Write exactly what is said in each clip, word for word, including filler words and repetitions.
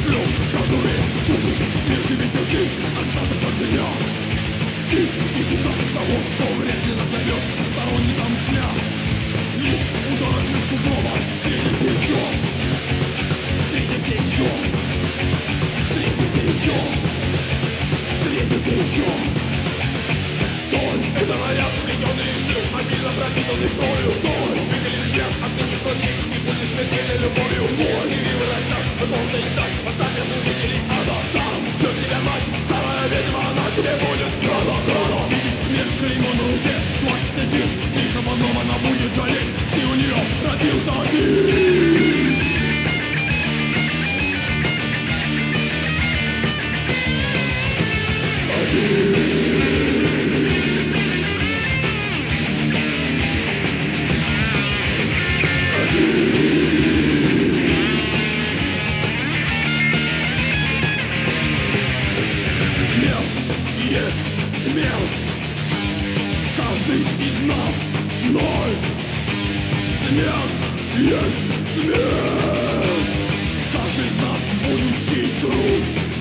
слез, которые служат свежими дырки, остаток от меня. И частица того, что вряд ли назовешь сторонником дня. Лишь удар лишь куплова, встретимся еще, встретимся еще, встретимся еще, встретимся еще. Стой, это наряд, сплетенный из жил, обильно пропитанный кровью. Стой, двигали взгляд, отныне смотри, ты будешь смертельной любовью. Стой, терпеливый рассказ, какого-то издать, оставь служителей ада. Там ждет тебя мать, старая ведьма, она тебе будет рада, рада. Видеть смерть клеймо на руке, двадцать один, лишь об одном она будет жалеть, ты у нее родился один. Смерть, каждый из нас ноль. Смерть есть смерть, каждый из нас будущий труп.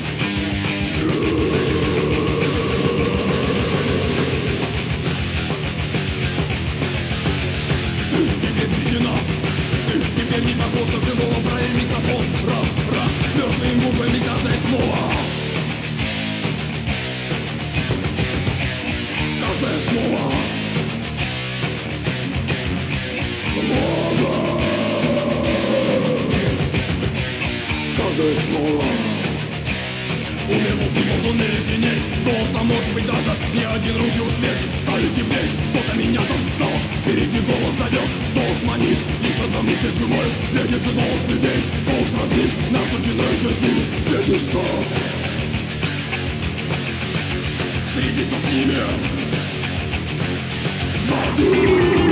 Ты теперь среди нас, ты теперь не похож на живого, брали микрофон. Раз, раз, мертвыми буквами каждое слово. Каждое слово, слово, каждое слово. Умернул в туннеле теней, голоса может быть даже не один, руки у смерти стали теплей. Что-то меня там ждало, впереди голос зовет, голос манит, лишь одна мысль чумой. Встретится голос людей, голос родных, нам суждено еще с ними встретиться. Встретиться с ними. Воду!